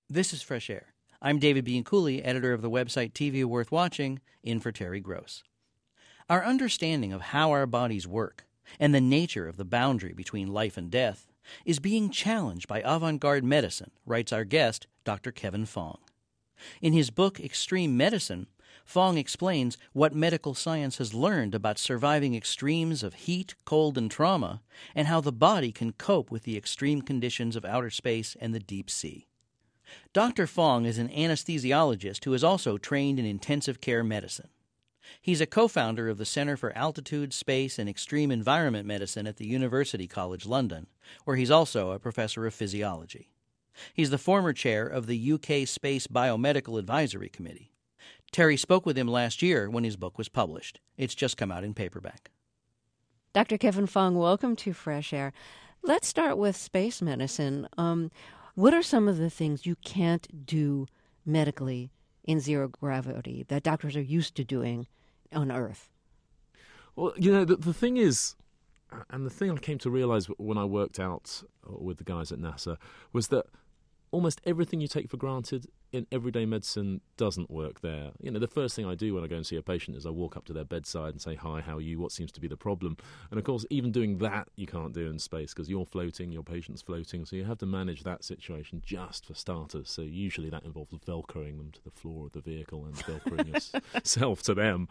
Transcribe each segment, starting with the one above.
This is Fresh Air. I'm David Bianculli, editor of the website TV Worth Watching, in for Terry Gross. Our understanding of how our bodies work and the nature of the boundary between life and death is being challenged by avant-garde medicine, writes our guest, Dr. Kevin Fong. In his book, Extreme Medicine, Fong explains what medical science has learned about surviving extremes of heat, cold, and trauma, and how the body can cope with the extreme conditions of outer space and the deep sea. Dr. Fong is an anesthesiologist who is also trained in intensive care medicine. He's a co-founder of the Center for Altitude, Space, and Extreme Environment Medicine at the University College London, where he's also a professor of physiology. He's the former chair of the UK Space Biomedical Advisory Committee. Terry spoke with him last year when his book was published. It's just come out in paperback. Dr. Kevin Fong, welcome to Fresh Air. Let's start with space medicine. What are some of the things you can't do medically in zero gravity that doctors are used to doing on Earth? Well, you know, the thing is, and the thing I came to realize when I worked out with the guys at NASA, was that almost everything you take for granted in everyday medicine doesn't work there. You know, the first thing I do when I go and see a patient is I walk up to their bedside and say, "Hi, how are you? What seems to be the problem?" And of course, even doing that you can't do in space because you're floating, your patient's floating, so you have to manage that situation just for starters. So usually that involves velcroing them to the floor of the vehicle and velcroing yourself to them,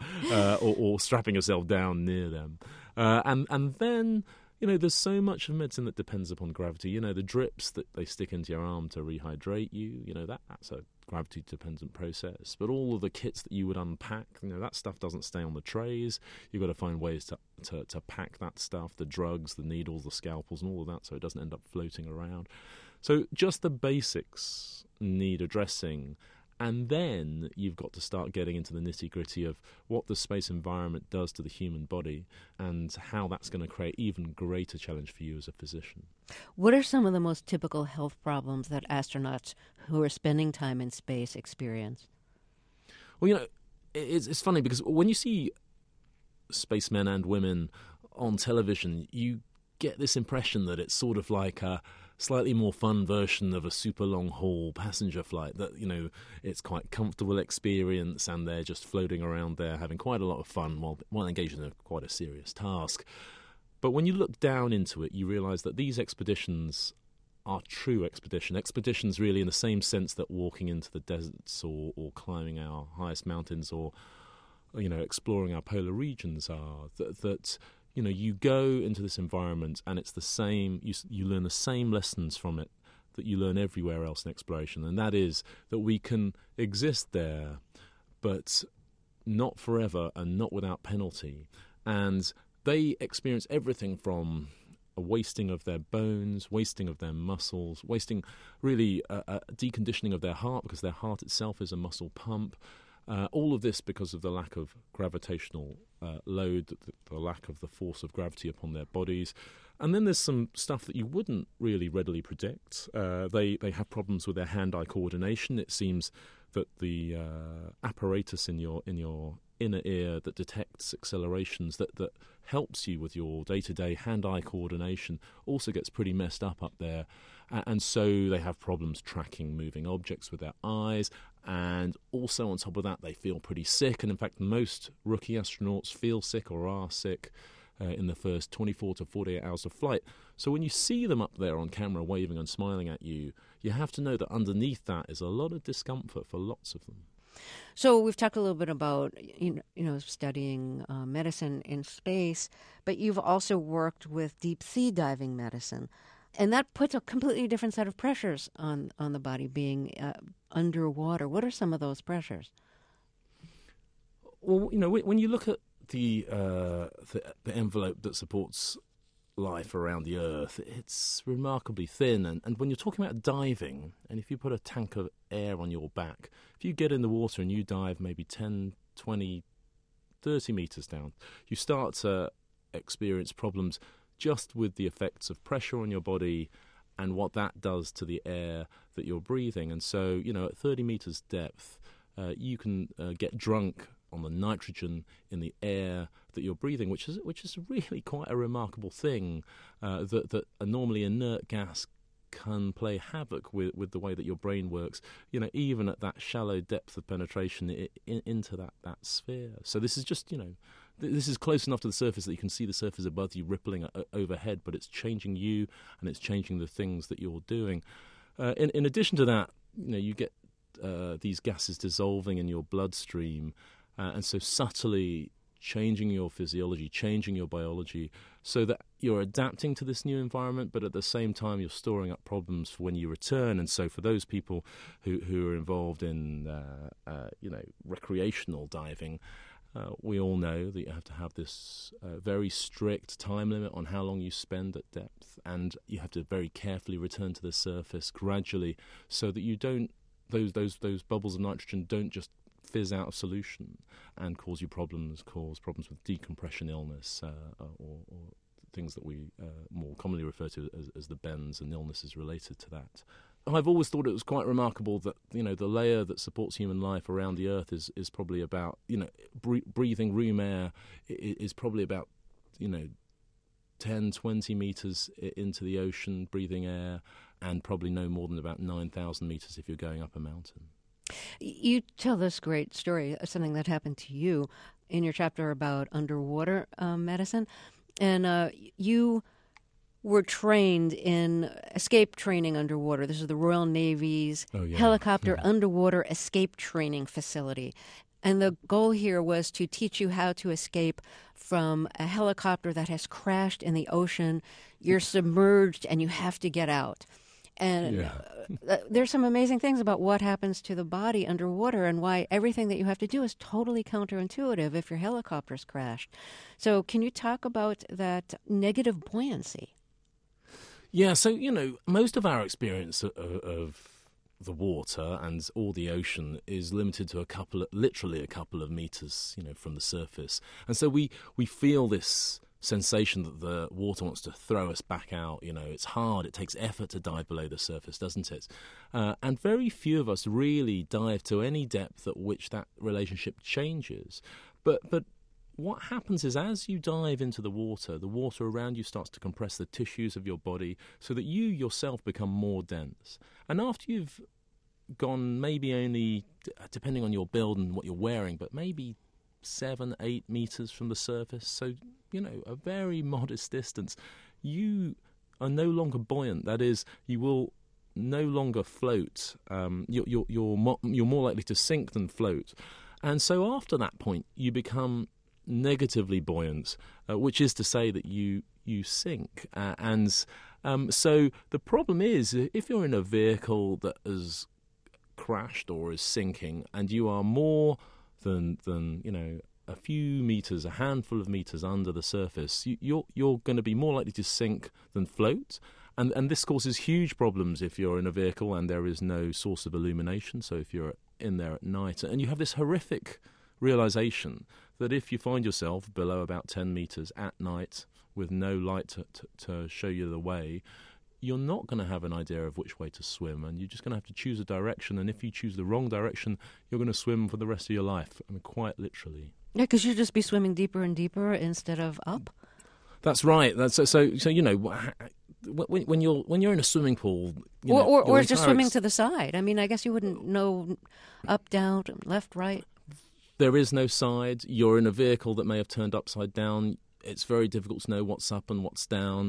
or strapping yourself down near them. And then, you know, there's so much of medicine that depends upon gravity. You know, the drips that they stick into your arm to rehydrate you, you know, that's a gravity-dependent process. But all of the kits that you would unpack, you know, that stuff doesn't stay on the trays. You've got to find ways to pack that stuff, the drugs, the needles, the scalpels, and all of that, so it doesn't end up floating around. So just the basics need addressing. And then you've got to start getting into the nitty-gritty of what the space environment does to the human body and how that's going to create even greater challenge for you as a physician. What are some of the most typical health problems that astronauts who are spending time in space experience? Well, you know, it's funny because when you see spacemen and women on television, you get this impression that it's sort of like a slightly more fun version of a super long haul passenger flight, that, you know, it's quite comfortable experience and they're just floating around there having quite a lot of fun while engaged in quite a serious task. But when you look down into it, you realise that these expeditions are true expeditions really in the same sense that walking into the deserts or climbing our highest mountains or, you know, exploring our polar regions are, that you know, you go into this environment and it's the same, you learn the same lessons from it that you learn everywhere else in exploration, and that is that we can exist there, but not forever and not without penalty. And they experience everything from a wasting of their bones, wasting of their muscles, wasting really a deconditioning of their heart, because their heart itself is a muscle pump. All of this because of the lack of gravitational load, the lack of the force of gravity upon their bodies. And then there's some stuff that you wouldn't really readily predict. They have problems with their hand-eye coordination. It seems that the apparatus in your inner ear that detects accelerations, that helps you with your day-to-day hand-eye coordination, also gets pretty messed up there. And so they have problems tracking moving objects with their eyes. And also on top of that, they feel pretty sick. And in fact, most rookie astronauts feel sick or are sick in the first 24 to 48 hours of flight. So when you see them up there on camera waving and smiling at you, you have to know that underneath that is a lot of discomfort for lots of them. So we've talked a little bit about, you know, studying medicine in space, but you've also worked with deep sea diving medicine. And that puts a completely different set of pressures on the body being underwater. What are some of those pressures? Well, you know, when you look at the envelope that supports life around the Earth, it's remarkably thin. And when you're talking about diving, and if you put a tank of air on your back, if you get in the water and you dive maybe 10, 20, 30 metres down, you start to experience problems just with the effects of pressure on your body and what that does to the air that you're breathing. And so, you know, at 30 metres depth, you can get drunk on the nitrogen in the air that you're breathing, which is really quite a remarkable thing, that a normally inert gas can play havoc with the way that your brain works, even at that shallow depth of penetration into that sphere. So this is just, this is close enough to the surface that you can see the surface above you rippling overhead, but it's changing you and it's changing the things that you're doing. In addition to that, you get these gases dissolving in your bloodstream, and so subtly changing your physiology, changing your biology, so that you're adapting to this new environment, but at the same time you're storing up problems for when you return. And so for those people who are involved in recreational diving, we all know that you have to have this very strict time limit on how long you spend at depth, and you have to very carefully return to the surface gradually, so that you don't those bubbles of nitrogen don't just fizz out of solution and cause problems with decompression illness, or things that we more commonly refer to as the bends and illnesses related to that. I've always thought it was quite remarkable that the layer that supports human life around the Earth is probably about breathing room air is probably about 10, 20 meters into the ocean, breathing air, and probably no more than about 9,000 meters if you're going up a mountain. You tell this great story, something that happened to you in your chapter about underwater medicine, and you were trained in escape training underwater. This is the Royal Navy's helicopter underwater escape training facility. And the goal here was to teach you how to escape from a helicopter that has crashed in the ocean. You're submerged and you have to get out. And there's some amazing things about what happens to the body underwater and why everything that you have to do is totally counterintuitive if your helicopter's crashed. So can you talk about that negative buoyancy? Yeah, so, most of our experience of the water and or the ocean is limited to literally a couple of meters, from the surface. And so we feel this sensation that the water wants to throw us back out. It's hard, it takes effort to dive below the surface, doesn't it? And very few of us really dive to any depth at which that relationship changes. But what happens is, as you dive into the water around you starts to compress the tissues of your body so that you yourself become more dense. And after you've gone maybe only, depending on your build and what you're wearing, but maybe 7-8 meters from the surface, so, a very modest distance, you are no longer buoyant. That is, you will no longer float. You're more likely to sink than float. And so after that point, you become negatively buoyant, which is to say that you sink. So the problem is, if you're in a vehicle that has crashed or is sinking, and you are more than a few meters, a handful of meters under the surface, you're going to be more likely to sink than float. And this causes huge problems if you're in a vehicle and there is no source of illumination. So if you're in there at night, and you have this horrific realization that if you find yourself below about 10 meters at night with no light to show you the way, you're not going to have an idea of which way to swim, and you're just going to have to choose a direction. And if you choose the wrong direction, you're going to swim for the rest of your life. I mean, quite literally. Yeah, because you'd just be swimming deeper and deeper instead of up. That's right. So when you're in a swimming pool, or just swimming to the side. I mean, I guess you wouldn't know up, down, left, right. There is no side. You're in a vehicle that may have turned upside down. It's very difficult to know what's up and what's down.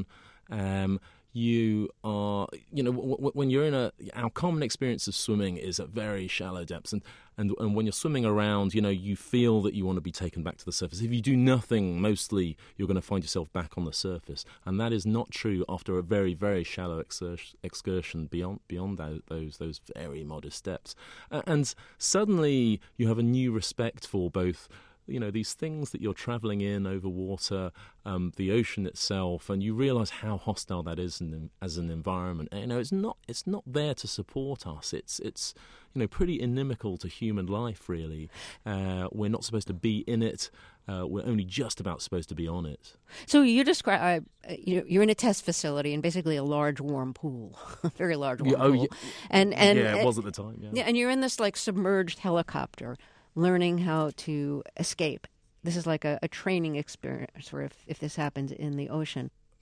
You are, when you're in our common experience of swimming is at very shallow depths, and when you're swimming around, you feel that you want to be taken back to the surface. If you do nothing, mostly you're going to find yourself back on the surface, and that is not true after a very, very shallow excursion beyond those very modest depths. And suddenly you have a new respect for both these things that you're travelling in over water, the ocean itself, and you realise how hostile that is as an environment. It's not there to support us. It's pretty inimical to human life, really. We're not supposed to be in it. We're only just about supposed to be on it. So you describe you're in a test facility and basically a large warm pool, a very large warm pool. Yeah. And it was at the time. Yeah, and you're in this submerged helicopter, learning how to escape. This is like a training experience for if this happens in the ocean.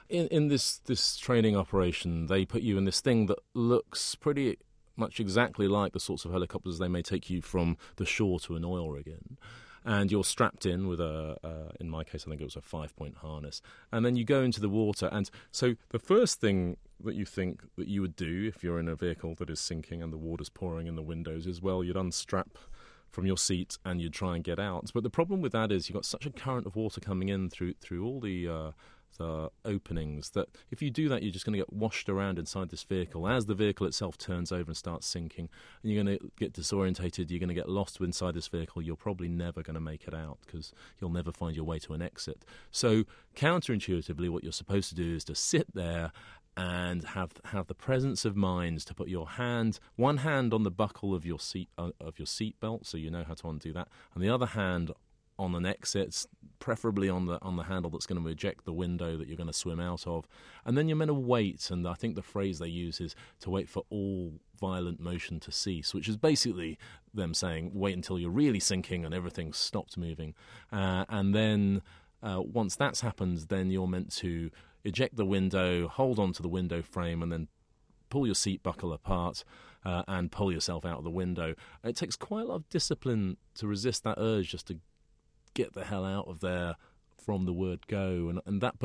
in this training operation, they put you in this thing that looks pretty much exactly like the sorts of helicopters they may take you from the shore to an oil rig in. And you're strapped in with in my case, I think it was a 5-point harness. And then you go into the water. And so the first thing that you think that you would do if you're in a vehicle that is sinking and the water's pouring in the windows is, well, you'd unstrap from your seat and you'd try and get out. But the problem with that is you've got such a current of water coming in through all the openings that if you do that, you're just going to get washed around inside this vehicle as the vehicle itself turns over and starts sinking, and you're going to get disorientated, you're going to get lost inside this vehicle. You're probably never going to make it out because you'll never find your way to an exit. So counterintuitively, what you're supposed to do is to sit there and have the presence of mind to put your one hand on the buckle of your seat belt, so you know how to undo that, and the other hand on an exit, preferably on the handle that's going to eject the window that you're going to swim out of. And then you're meant to wait, and I think the phrase they use is to wait for all violent motion to cease, which is basically them saying wait until you're really sinking and everything's stopped moving. And then once that's happened, then you're meant to eject the window, hold on to the window frame, and then pull your seat buckle apart and pull yourself out of the window. It takes quite a lot of discipline to resist that urge just to get the hell out of there from the word go, and that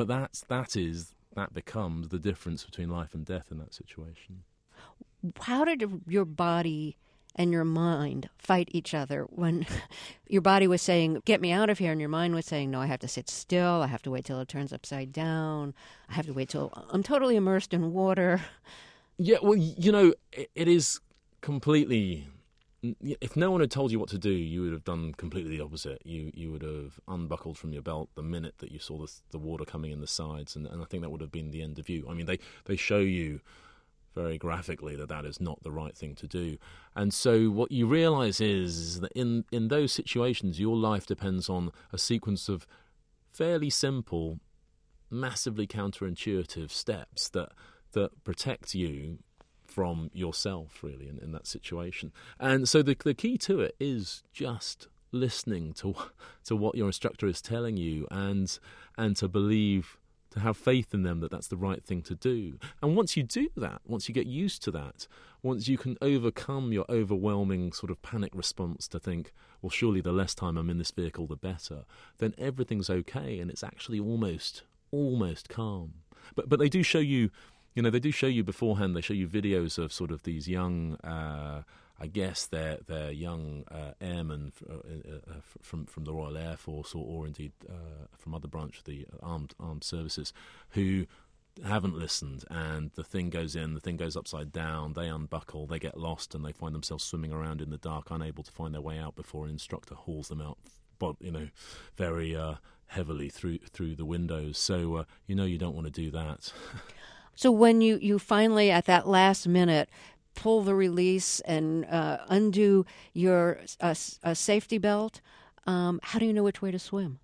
becomes the difference between life and death in that situation. How did your body and your mind fight each other when your body was saying, get me out of here, and your mind was saying, no, I have to sit still, I have to wait till it turns upside down, I have to wait till I'm totally immersed in water? Yeah, well, it is completely... If no one had told you what to do, you would have done completely the opposite. You would have unbuckled from your belt the minute that you saw the water coming in the sides, and I think that would have been the end of you. I mean, they show you very graphically that is not the right thing to do. And so what you realise is that in those situations, your life depends on a sequence of fairly simple, massively counterintuitive steps that protect you from yourself, really, in that situation. And so the key to it is just listening to what your instructor is telling you, and to believe, to have faith in them that that's the right thing to do. And once you do that, once you get used to that, once you can overcome your overwhelming sort of panic response to think, well, surely the less time I'm in this vehicle, the better, then everything's okay, and it's actually almost calm. But they do show you... they do show you beforehand, they show you videos of sort of these young, I guess they're young airmen from the Royal Air Force or indeed from other branch of the armed services who haven't listened, and the thing goes upside down, they unbuckle, they get lost, and they find themselves swimming around in the dark, unable to find their way out before an instructor hauls them out, very heavily through the windows. So, you don't want to do that. So when you finally, at that last minute, pull the release and undo your safety belt, how do you know which way to swim?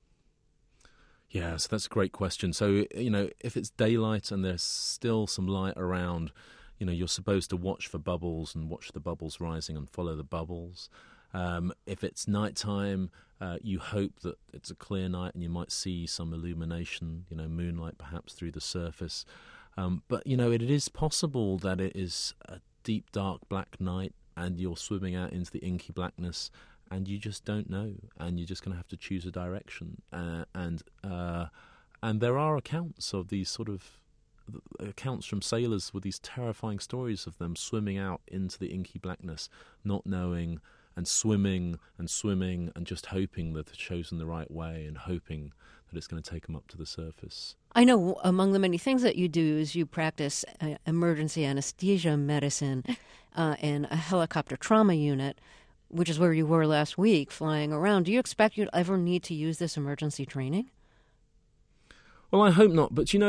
Yeah, so that's a great question. So, if it's daylight and there's still some light around, you're supposed to watch for bubbles and watch the bubbles rising and follow the bubbles. If it's nighttime, you hope that it's a clear night and you might see some illumination, moonlight perhaps through the surface. But, it is possible that it is a deep, dark, black night and you're swimming out into the inky blackness and you just don't know, and you're just going to have to choose a direction. And there are accounts of these sort of accounts from sailors with these terrifying stories of them swimming out into the inky blackness, not knowing, and swimming and just hoping that they've chosen the right way and hoping that it's going to take them up to the surface. I know among the many things that you do is you practice emergency anesthesia medicine in a helicopter trauma unit, which is where you were last week flying around. Do you expect you'd ever need to use this emergency training? Well, I hope not. But,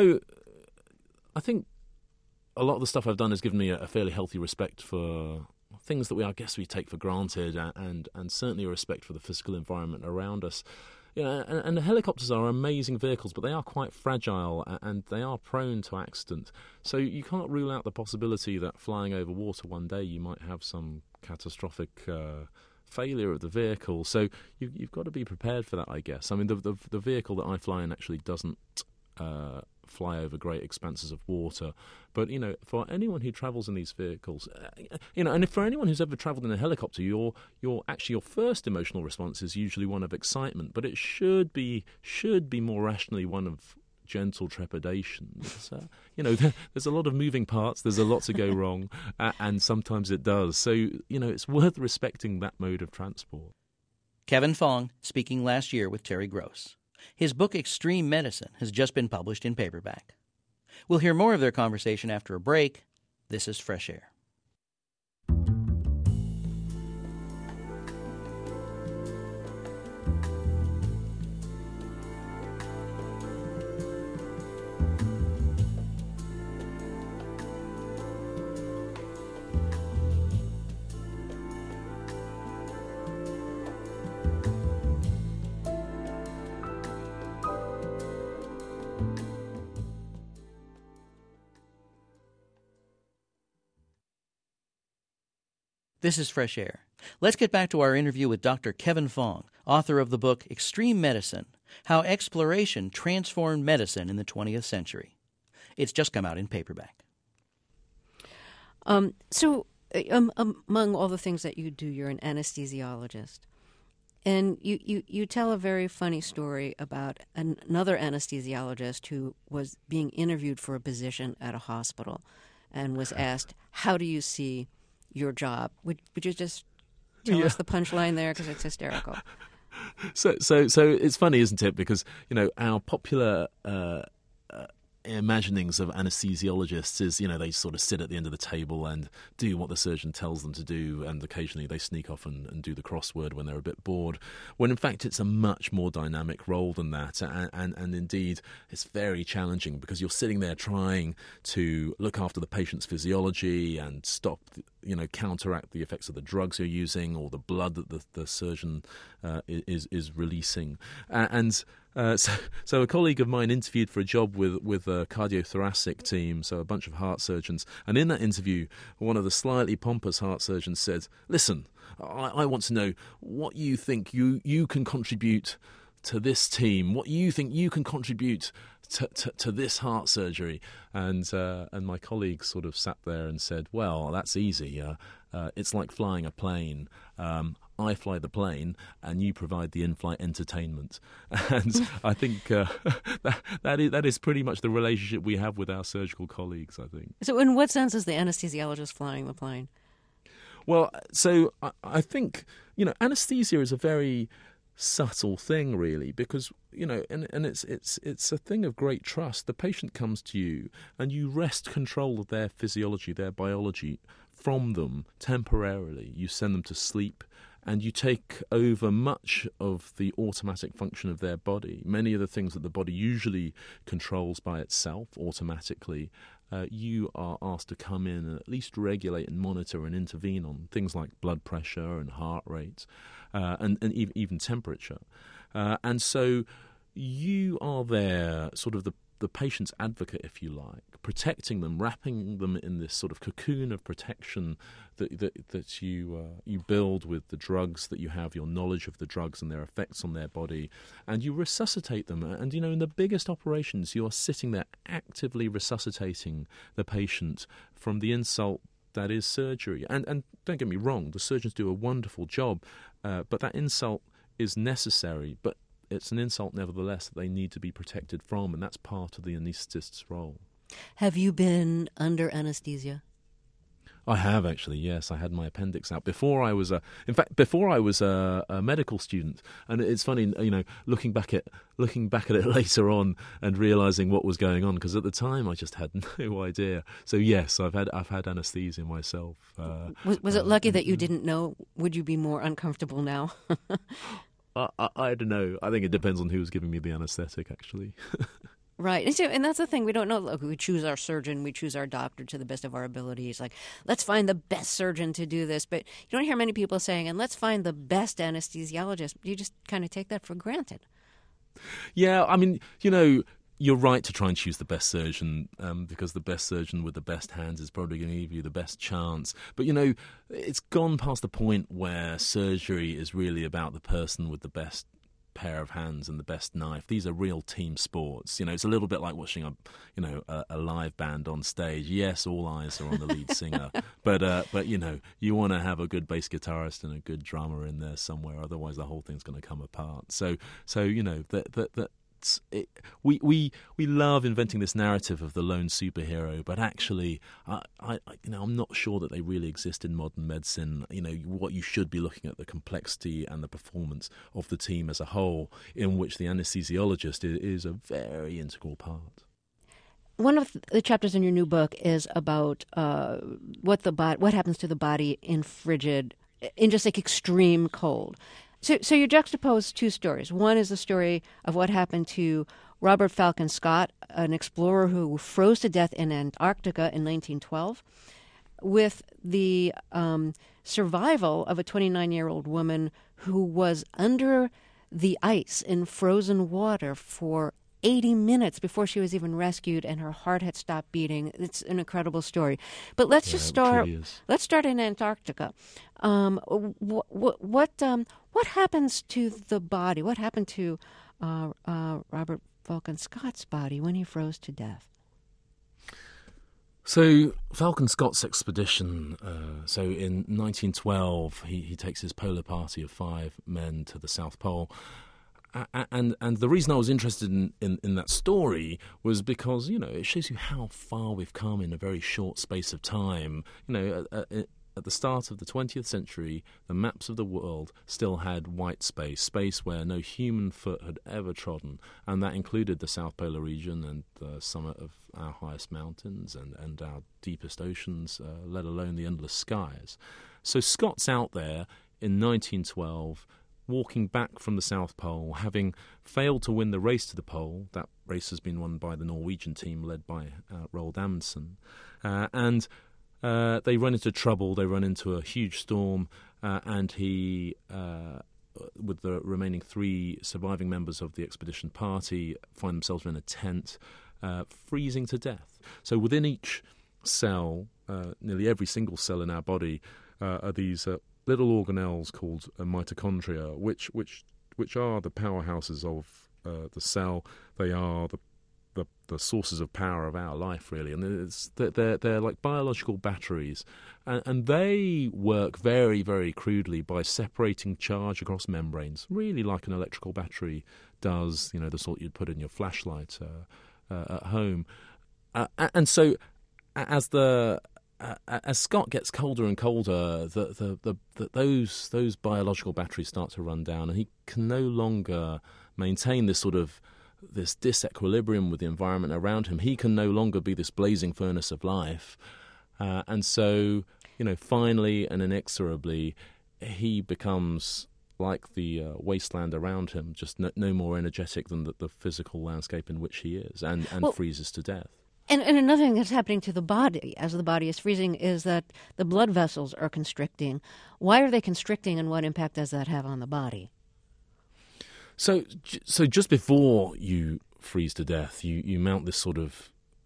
I think a lot of the stuff I've done has given me a fairly healthy respect for things that I guess we take for granted, and certainly a respect for the physical environment around us. And the helicopters are amazing vehicles, but they are quite fragile and they are prone to accident. So you can't rule out the possibility that flying over water one day you might have some catastrophic failure of the vehicle. So you've got to be prepared for that, I guess. I mean, the vehicle that I fly in actually doesn't fly over great expanses of water. But, for anyone who travels in these vehicles, and for anyone who's ever travelled in a helicopter, your first emotional response is usually one of excitement, but it should be more rationally one of gentle trepidation. There's a lot of moving parts, there's a lot to go wrong, and sometimes it does. So, it's worth respecting that mode of transport. Kevin Fong speaking last year with Terry Gross. His book Extreme Medicine has just been published in paperback. We'll hear more of their conversation after a break. This is Fresh Air. This is Fresh Air. Let's get back to our interview with Dr. Kevin Fong, author of the book Extreme Medicine, How Exploration Transformed Medicine in the 20th Century. It's just come out in paperback. So among all the things that you do, you're an anesthesiologist. And you tell a very funny story about another anesthesiologist who was being interviewed for a position at a hospital and was asked, how do you see your job? Would you just tell us the punchline there, because it's hysterical? So it's funny, isn't it? Because our popular imaginings of anesthesiologists is, they sort of sit at the end of the table and do what the surgeon tells them to do, and occasionally they sneak off and do the crossword when they're a bit bored, when in fact it's a much more dynamic role than that, and indeed it's very challenging, because you're sitting there trying to look after the patient's physiology and stop, counteract the effects of the drugs you're using or the blood that the surgeon is releasing. So a colleague of mine interviewed for a job with a cardiothoracic team, so a bunch of heart surgeons, and in that interview, one of the slightly pompous heart surgeons said, "Listen, I want to know what you think you can contribute to this team, what you think you can contribute to this heart surgery." And my colleague sort of sat there and said, "Well, that's easy. It's like flying a plane. I fly the plane, and you provide the in-flight entertainment." And I think that is pretty much the relationship we have with our surgical colleagues, I think. So in what sense is the anesthesiologist flying the plane? Well, so I think, anesthesia is a very subtle thing, really, because and it's a thing of great trust. The patient comes to you and you wrest control of their physiology, their biology from them temporarily. You send them to sleep and you take over much of the automatic function of their body. Many of the things that the body usually controls by itself automatically, you are asked to come in and at least regulate and monitor and intervene on things like blood pressure and heart rate, and even temperature. And so you are there, sort of the patient's advocate, if you like, protecting them, wrapping them in this sort of cocoon of protection that you build with the drugs that you have, your knowledge of the drugs and their effects on their body, and you resuscitate them. And in the biggest operations, you're sitting there actively resuscitating the patient from the insult that is surgery. And don't get me wrong, the surgeons do a wonderful job, but that insult is necessary. But it's an insult, nevertheless, that they need to be protected from, and that's part of the anaesthetist's role. Have you been under anesthesia? I have, actually, yes. I had my appendix out before I was a medical student. And it's funny, looking back at it later on and realizing what was going on, because at the time I just had no idea. So yes, I've had anesthesia myself. Was it lucky that you didn't know? Would you be more uncomfortable now? I don't know. I think it depends on who's giving me the anesthetic, actually. Right. And that's the thing. We don't know. Look, we choose our surgeon. We choose our doctor to the best of our abilities. Like, let's find the best surgeon to do this. But you don't hear many people saying, and let's find the best anesthesiologist. You just kind of take that for granted. Yeah. I mean, you're right to try and choose the best surgeon, because the best surgeon with the best hands is probably going to give you the best chance. But, it's gone past the point where surgery is really about the person with the best pair of hands and the best knife. These are real team sports. It's a little bit like watching a live band on stage. Yes, all eyes are on the lead singer, but you want to have a good bass guitarist and a good drummer in there somewhere. Otherwise, the whole thing's going to come apart. So we love inventing this narrative of the lone superhero, but actually, I'm not sure that they really exist in modern medicine. What you should be looking at the complexity and the performance of the team as a whole, in which the anesthesiologist is a very integral part. One of the chapters in your new book is about what happens to the body in just like extreme cold. So you juxtapose two stories. One is the story of what happened to Robert Falcon Scott, an explorer who froze to death in Antarctica in 1912, with the survival of a 29-year-old woman who was under the ice in frozen water for 80 minutes before she was even rescued, and her heart had stopped beating. It's an incredible story. But let's start in Antarctica. What happens to the body? What happened to Robert Falcon Scott's body when he froze to death? So Falcon Scott's expedition, so in 1912, he takes his polar party of 5 men to the South Pole. And the reason I was interested in that story was because, it shows you how far we've come in a very short space of time. At the start of the 20th century, the maps of the world still had white space where no human foot had ever trodden, and that included the South Polar region and the summit of our highest mountains and our deepest oceans, let alone the endless skies. So Scott's out there in 1912, walking back from the South Pole, having failed to win the race to the pole. That race has been won by the Norwegian team led by Roald Amundsen. And they run into trouble, they run into a huge storm, and he, with the remaining 3 surviving members of the expedition party, find themselves in a tent, freezing to death. So within each cell, nearly every single cell in our body, are these little organelles called mitochondria, which are the powerhouses of the cell. They are the sources of power of our life, really, and they're like biological batteries, and they work very, very crudely by separating charge across membranes, really like an electrical battery does. The sort you'd put in your flashlight at home, and so as Scott gets colder and colder, those biological batteries start to run down, and he can no longer maintain this disequilibrium with the environment around him. He can no longer be this blazing furnace of life, and so finally and inexorably, he becomes like the wasteland around him, just no more energetic than the physical landscape in which he is, and freezes to death. And another thing that's happening to the body as the body is freezing is that the blood vessels are constricting. Why are they constricting, and what impact does that have on the body? So just before you freeze to death, you mount this sort of,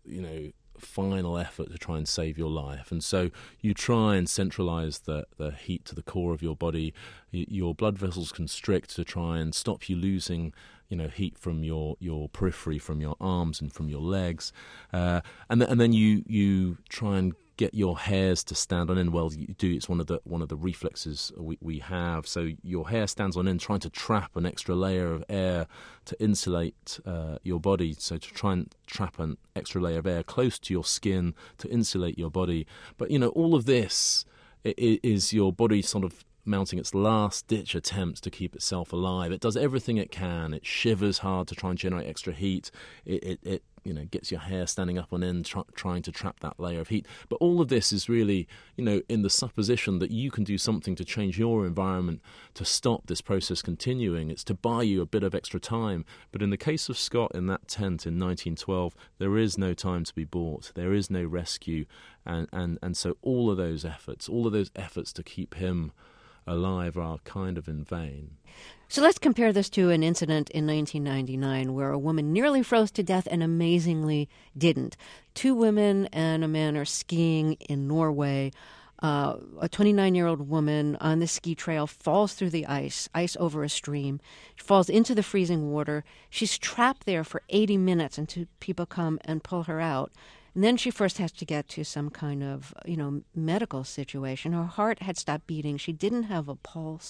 final effort to try and save your life. And so you try and centralize the heat to the core of your body. Your blood vessels constrict to try and stop you losing heat from your periphery, from your arms and from your legs, and then you try and get your hairs to stand on end. Well, you do. It's one of the reflexes we have. So your hair stands on end, trying to trap an extra layer of air to insulate your body. So to try and trap an extra layer of air close to your skin to insulate your body. But all of this is your body sort of mounting its last-ditch attempts to keep itself alive. It does everything it can. It shivers hard to try and generate extra heat. It gets your hair standing up on end, trying to trap that layer of heat. But all of this is really, in the supposition that you can do something to change your environment to stop this process continuing. It's to buy you a bit of extra time. But in the case of Scott in that tent in 1912, there is no time to be bought. There is no rescue. And so all of those efforts to keep him alive are kind of in vain. So let's compare this to an incident in 1999 where a woman nearly froze to death and amazingly didn't. 2 women and a man are skiing in Norway. A 29-year-old woman on the ski trail falls through the ice over a stream. She falls into the freezing water. She's trapped there for 80 minutes until people come and pull her out. And then she first has to get to some kind of, medical situation. Her heart had stopped beating. She didn't have a pulse.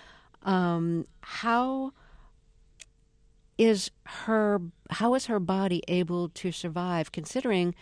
How is her body able to survive, considering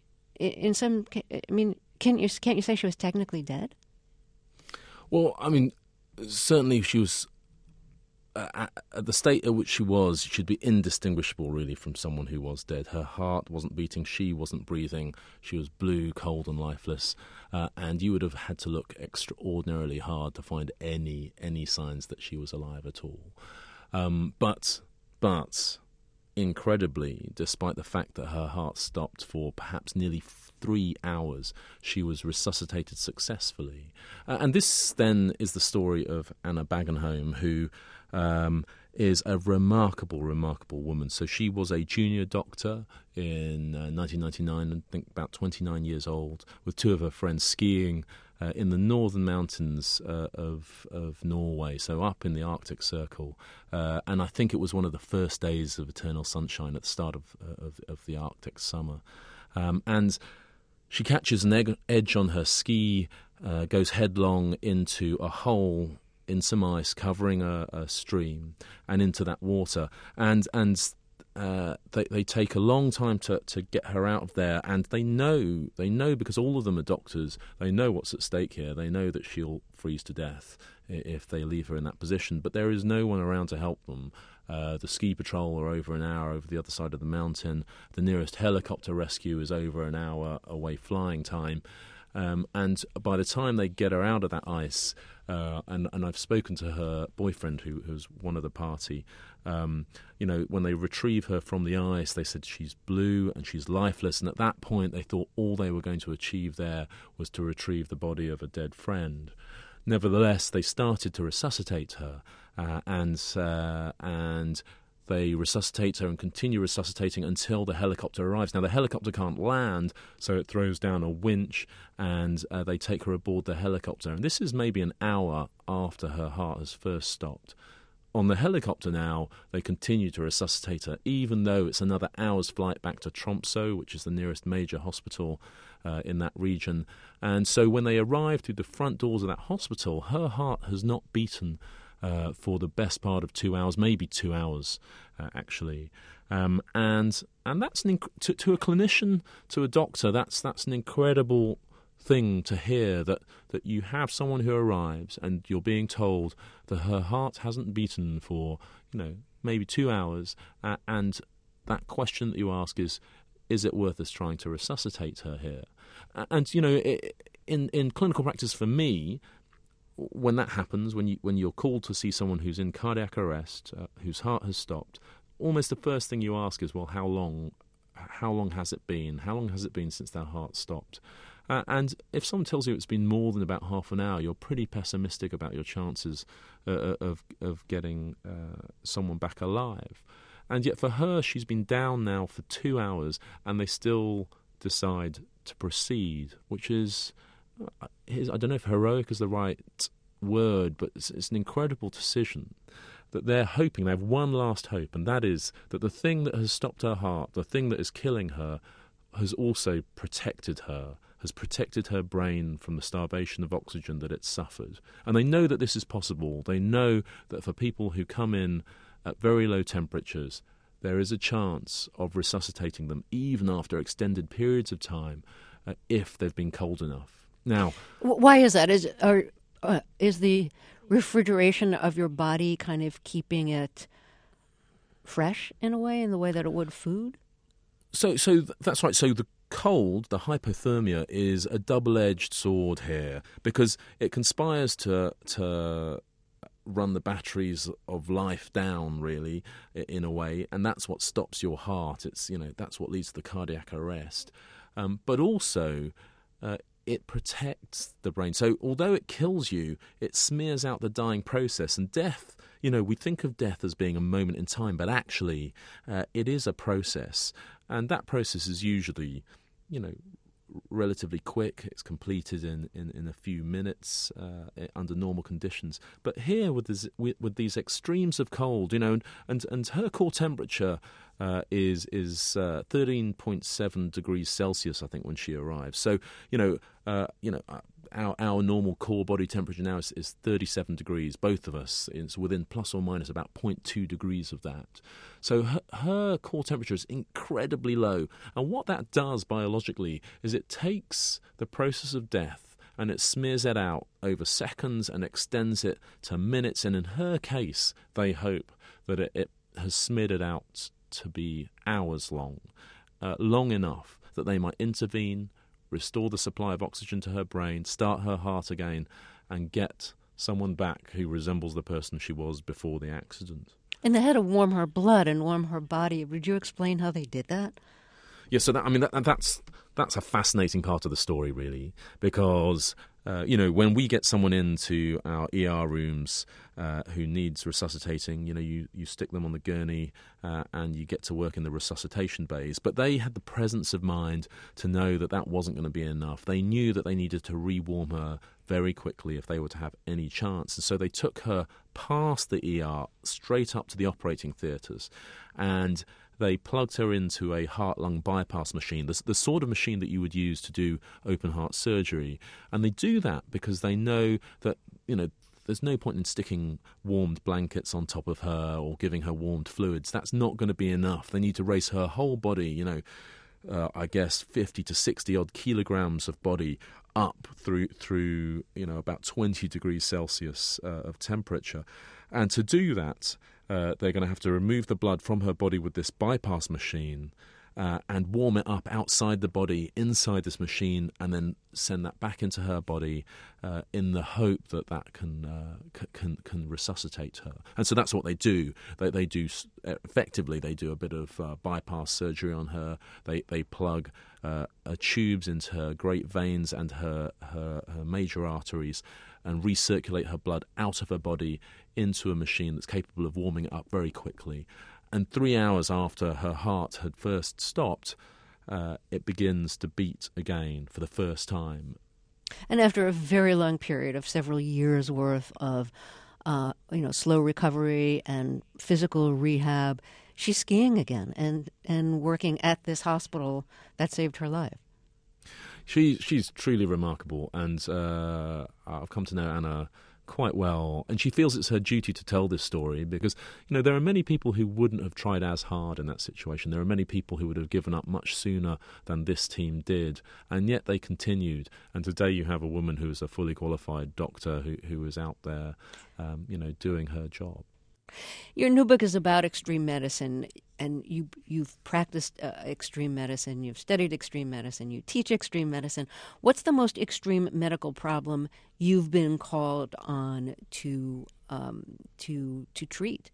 can't you say she was technically dead? Well, I mean, certainly she was at the state at which she was, should be indistinguishable really from someone who was dead. Her heart wasn't beating, she wasn't breathing, she was blue, cold and lifeless, and you would have had to look extraordinarily hard to find any signs that she was alive at all. But incredibly, despite the fact that her heart stopped for perhaps nearly 3 hours, she was resuscitated successfully. And this then is the story of Anna Baggenholm, who is a remarkable woman. So she was a junior doctor in 1999, I think about 29 years old, with two of her friends skiing in the northern mountains of Norway, so up in the Arctic Circle. And I think it was one of the first days of eternal sunshine at the start of the Arctic summer. And she catches an edge on her ski, goes headlong into a hole in some ice covering a stream and into that water, and they take a long time to get her out of there, and they know because all of them are doctors, they know what's at stake here. They know that she'll freeze to death if they leave her in that position, but there is no one around to help them. The ski patrol are over an hour over the other side of the mountain. The nearest helicopter rescue is over an hour away flying time. And by the time they get her out of that ice, and I've spoken to her boyfriend, who's one of the party, when they retrieve her from the ice, they said she's blue and she's lifeless. And at that point, they thought all they were going to achieve there was to retrieve the body of a dead friend. Nevertheless, they started to resuscitate her, and they resuscitate her and continue resuscitating until the helicopter arrives. Now, the helicopter can't land, so it throws down a winch, and they take her aboard the helicopter. And this is maybe an hour after her heart has first stopped. On the helicopter now, they continue to resuscitate her, even though it's another hour's flight back to Tromsø, which is the nearest major hospital in that region. And so when they arrive through the front doors of that hospital, her heart has not beaten for the best part of 2 hours, maybe 2 hours, actually. And that's to a clinician, to a doctor, that's an incredible thing to hear, that you have someone who arrives and you're being told that her heart hasn't beaten for maybe 2 hours, and that question that you ask is it worth us trying to resuscitate her here? And in clinical practice for me, when that happens, when you're called to see someone who's in cardiac arrest, whose heart has stopped, almost the first thing you ask is, well, how long has it been? How long has it been since their heart stopped? And if someone tells you it's been more than about half an hour, you're pretty pessimistic about your chances of getting someone back alive. And yet for her, she's been down now for 2 hours, and they still decide to proceed, which is, I don't know if heroic is the right word, but it's an incredible decision that they're hoping, they have one last hope, and that is that the thing that has stopped her heart, the thing that is killing her, has also protected her, has protected her brain from the starvation of oxygen that it suffered. And they know that this is possible. They know that for people who come in at very low temperatures, there is a chance of resuscitating them even after extended periods of time if they've been cold enough. Now, why is that? Is the refrigeration of your body kind of keeping it fresh in a way, in the way that it would food? So that's right. So the cold, the hypothermia, is a double-edged sword here, because it conspires to run the batteries of life down, really, in a way, and that's what stops your heart. It's that's what leads to the cardiac arrest. But also, it protects the brain. So although it kills you, it smears out the dying process. And death, we think of death as being a moment in time, but actually it is a process. And that process is usually, relatively quick. It's completed in a few minutes under normal conditions. But here, with these extremes of cold, and her core temperature is 13.7 degrees Celsius, I think, when she arrives. So our normal core body temperature now is 37 degrees. Both of us, it's within plus or minus about 0.2 degrees of that. So her core temperature is incredibly low. And what that does biologically is it takes the process of death and it smears it out over seconds and extends it to minutes. And in her case, they hope that it has smeared it out to be hours long, long enough that they might intervene, restore the supply of oxygen to her brain, start her heart again, and get someone back who resembles the person she was before the accident. And they had to warm her blood and warm her body. Would you explain how they did that? Yeah, so that's a fascinating part of the story, really, because when we get someone into our ER rooms who needs resuscitating, you stick them on the gurney and you get to work in the resuscitation bays. But they had the presence of mind to know that wasn't going to be enough. They knew that they needed to rewarm her very quickly if they were to have any chance. And so they took her past the ER straight up to the operating theatres, and they plugged her into a heart-lung bypass machine, the sort of machine that you would use to do open-heart surgery. And they do that because they know that, there's no point in sticking warmed blankets on top of her or giving her warmed fluids. That's not going to be enough. They need to raise her whole body, I guess 50 to 60 odd kilograms of body up through about 20 degrees Celsius of temperature. And to do that, they're going to have to remove the blood from her body with this bypass machine and warm it up outside the body, inside this machine, and then send that back into her body in the hope that can resuscitate her. And so that's what they do. They do effectively. They do a bit of bypass surgery on her. They plug tubes into her great veins and her major arteries, and recirculate her blood out of her body into a machine that's capable of warming it up very quickly. And 3 hours after her heart had first stopped, it begins to beat again for the first time. And after a very long period of several years' worth of slow recovery and physical rehab, she's skiing again and working at this hospital that saved her life. She's truly remarkable, and I've come to know Anna quite well, and she feels it's her duty to tell this story because, there are many people who wouldn't have tried as hard in that situation. There are many people who would have given up much sooner than this team did, and yet they continued. And today you have a woman who is a fully qualified doctor who is out there, doing her job. Your new book is about extreme medicine, and you've practiced extreme medicine, you've studied extreme medicine, you teach extreme medicine. What's the most extreme medical problem you've been called on to treat?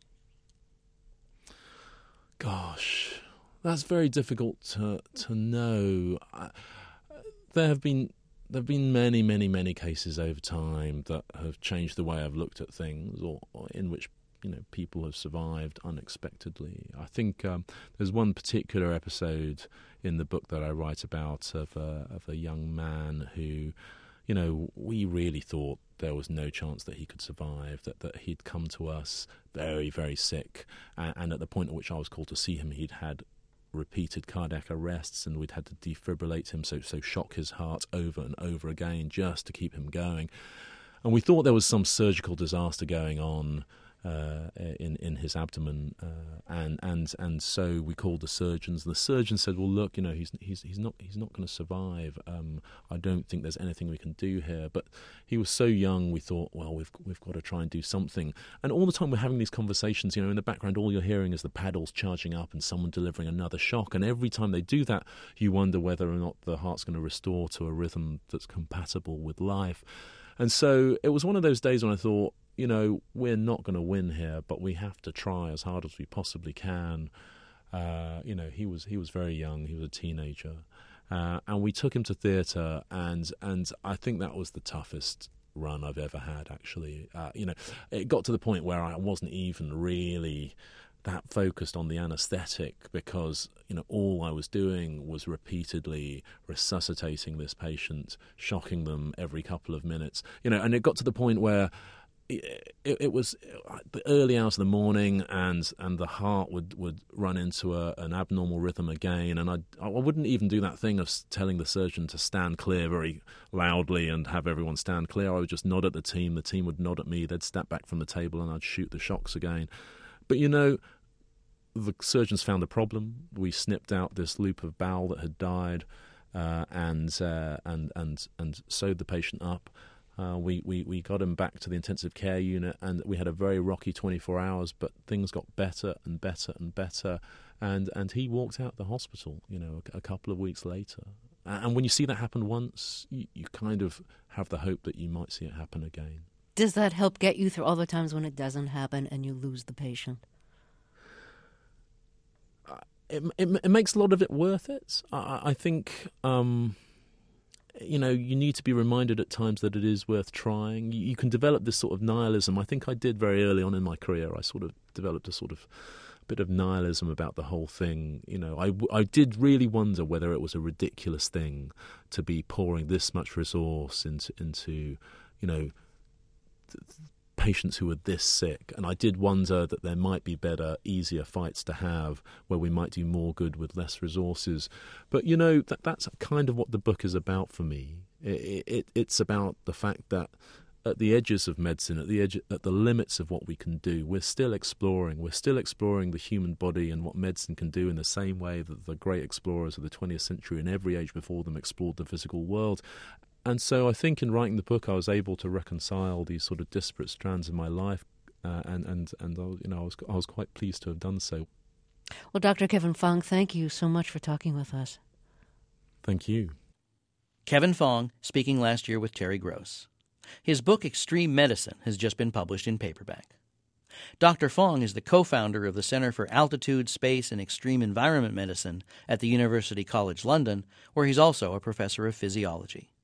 Gosh, that's very difficult to know. There have been many, many, many cases over time that have changed the way I've looked at things, or in which people have survived unexpectedly. I think there's one particular episode in the book that I write about of a young man who, we really thought there was no chance that he could survive, that he'd come to us very, very sick, and at the point at which I was called to see him, he'd had repeated cardiac arrests, and we'd had to defibrillate him, so shock his heart over and over again just to keep him going. And we thought there was some surgical disaster going on in his abdomen, and so we called the surgeons. The surgeon said, "Well, look, he's not going to survive. I don't think there's anything we can do here." But he was so young, we thought, well, we've got to try and do something. And all the time we're having these conversations, in the background, all you're hearing is the paddles charging up and someone delivering another shock. And every time they do that, you wonder whether or not the heart's going to restore to a rhythm that's compatible with life. And so it was one of those days when I thought, we're not going to win here, but we have to try as hard as we possibly can. He was very young. He was a teenager. And we took him to theatre, and I think that was the toughest run I've ever had, actually. It got to the point where I wasn't even really that focused on the anesthetic, because all I was doing was repeatedly resuscitating this patient, shocking them every couple of minutes. And it got to the point where it was the early hours of the morning, and the heart would run into an abnormal rhythm again, and I wouldn't even do that thing of telling the surgeon to stand clear very loudly and have everyone stand clear. I would just nod at the team would nod at me, they'd step back from the table, and I'd shoot the shocks again. But the surgeons found a problem. We snipped out this loop of bowel that had died, and sewed the patient up. We got him back to the intensive care unit, and we had a very rocky 24 hours, but things got better and better and better, and he walked out the hospital, a couple of weeks later. And when you see that happen once, you kind of have the hope that you might see it happen again. Does that help get you through all the times when it doesn't happen and you lose the patient? It makes a lot of it worth it. I think... you need to be reminded at times that it is worth trying. You can develop this sort of nihilism. I think I did very early on in my career. I sort of developed a sort of bit of nihilism about the whole thing. I did really wonder whether it was a ridiculous thing to be pouring this much resource into patients who were this sick, and I did wonder that there might be better, easier fights to have where we might do more good with less resources. But that's kind of what the book is about for me. It's about the fact that at the edges of medicine, at the limits of what we can do, we're still exploring the human body and what medicine can do, in the same way that the great explorers of the 20th century and every age before them explored the physical world. And so I think in writing the book, I was able to reconcile these sort of disparate strands in my life, and I was quite pleased to have done so. Well, Dr. Kevin Fong, thank you so much for talking with us. Thank you. Kevin Fong speaking last year with Terry Gross. His book Extreme Medicine has just been published in paperback. Dr. Fong is the co-founder of the Center for Altitude, Space, and Extreme Environment Medicine at the University College London, where he's also a professor of physiology.